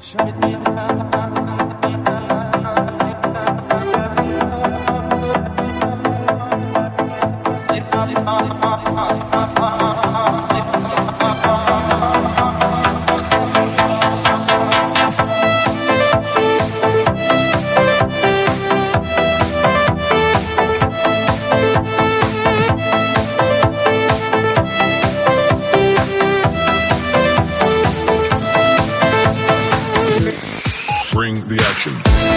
Bring the action.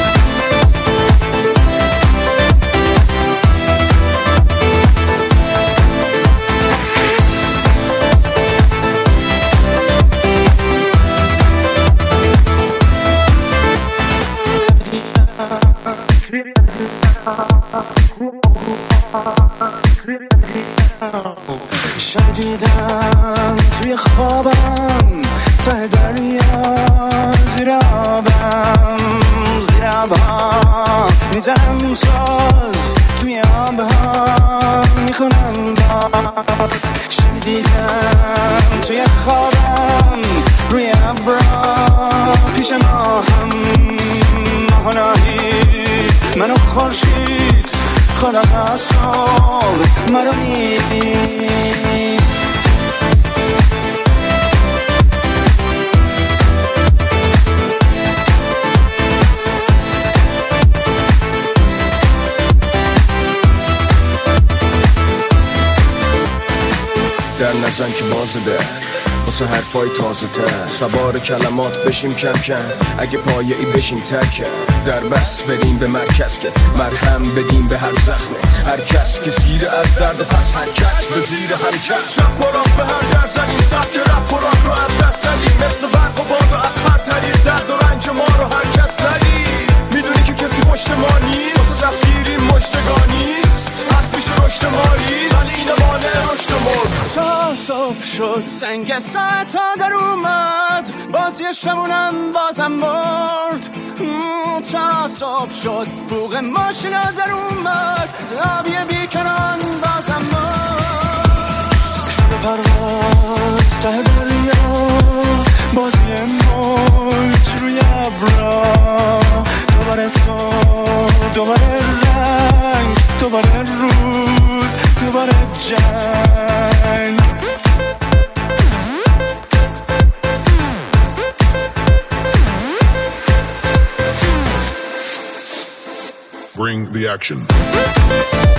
شدیدم توی خوابم ته دریا زیرابم میزنم ساز توی آبها میخونم باز شدیدم توی خوابم روی ابرا پیش ماهم ماه نهید منو خورشید خدا تا صبح مرا میدید در نزن که بازه ده واسه حرفای تازه تر سوار کلمات بشیم کم کم اگه پایه ای بشیم تکم در بس بریم به مرکز که مرهم بدیم به هر زخمه هر کس که زیر از درد پس حرکت به زیر حرکت چپ و راست به هر در زنیم سبک رپ و راک رو از دست ندیم مثل برق و باد رو از هر طریق درد و رنج ما رو هر کس ندیم میدونی که کسی پشت ما نیست واسه دستگیریم مشتگانیست هست میشه رشد مالی ولی این مانع رشد مرد تا صبح شد سنگ ساعت ها در اومد بازی شمونم بازم برد تا صبح شد بوغ ماشینا در اومد آبی بیکنان بازم برد شد پرواز ته دریا بازی موج روی ابرا دوباره صبح دوباره رنگ دوباره روز دوباره جنگ Bring the action.